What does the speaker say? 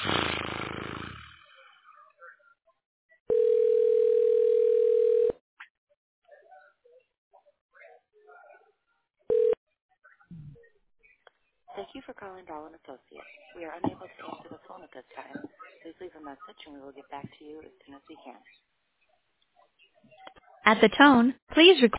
Thank you for calling Dahl& Associates. We are unable to answer the phone at this time. Please leave a message and we will get back to you as soon as we can. At the tone, please record